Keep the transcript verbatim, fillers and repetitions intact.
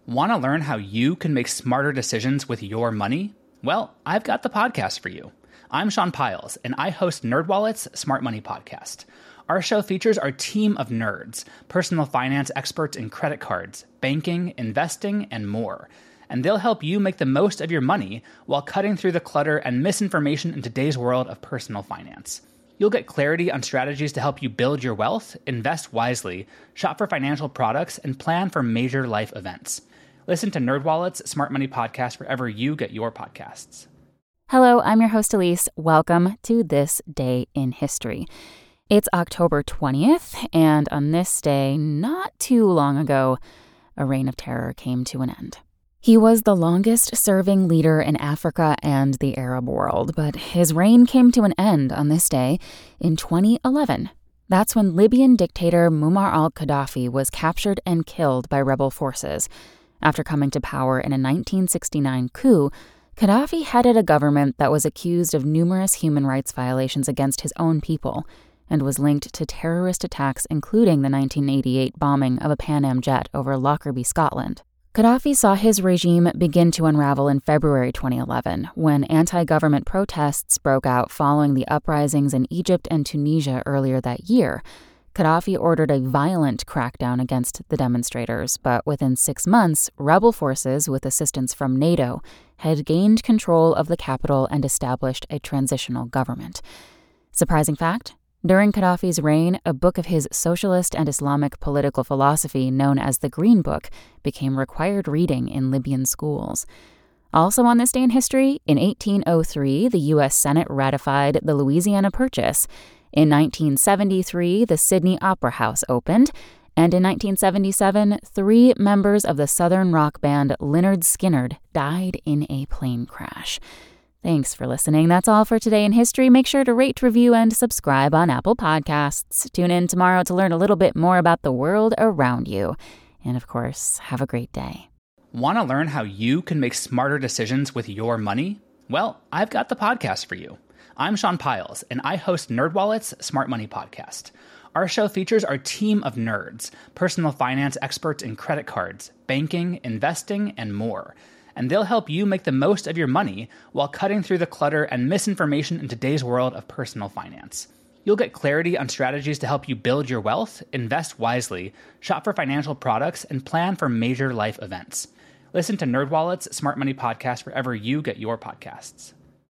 Want to learn how you can make smarter decisions with your money? Well, I've got the podcast for you. I'm Sean Pyles, and I host NerdWallet's Smart Money Podcast. Our show features our team of nerds, personal finance experts in credit cards, banking, investing, and more. And they'll help you make the most of your money while cutting through the clutter and misinformation in today's world of personal finance. You'll get clarity on strategies to help you build your wealth, invest wisely, shop for financial products, and plan for major life events. Listen to NerdWallet's Smart Money Podcast wherever you get your podcasts. Hello, I'm your host Elise. Welcome to This Day in History. It's October twentieth, and on this day, not too long ago, a reign of terror came to an end. He was the longest-serving leader in Africa and the Arab world, but his reign came to an end on this day in twenty eleven. That's when Libyan dictator Muammar al-Gaddafi was captured and killed by rebel forces. After coming to power in a nineteen sixty-nine coup, Gaddafi headed a government that was accused of numerous human rights violations against his own people and was linked to terrorist attacks, including the nineteen eighty-eight bombing of a Pan Am jet over Lockerbie, Scotland. Gaddafi saw his regime begin to unravel in February twenty eleven, when anti-government protests broke out following the uprisings in Egypt and Tunisia earlier that year. Gaddafi ordered a violent crackdown against the demonstrators, but within six months, rebel forces, with assistance from NATO, had gained control of the capital and established a transitional government. Surprising fact? During Gaddafi's reign, a book of his socialist and Islamic political philosophy known as the Green Book became required reading in Libyan schools. Also on this day in history, in eighteen oh three, the U S Senate ratified the Louisiana Purchase. In nineteen seventy-three, the Sydney Opera House opened. And in nineteen seventy-seven, three members of the southern rock band Lynyrd Skynyrd died in a plane crash. Thanks for listening. That's all for today in history. Make sure to rate, review, and subscribe on Apple Podcasts. Tune in tomorrow to learn a little bit more about the world around you. And of course, have a great day. Want to learn how you can make smarter decisions with your money? Well, I've got the podcast for you. I'm Sean Pyles, and I host NerdWallet's Smart Money Podcast. Our show features our team of nerds, personal finance experts in credit cards, banking, investing, and more. And they'll help you make the most of your money while cutting through the clutter and misinformation in today's world of personal finance. You'll get clarity on strategies to help you build your wealth, invest wisely, shop for financial products, and plan for major life events. Listen to NerdWallet's Smart Money Podcast wherever you get your podcasts.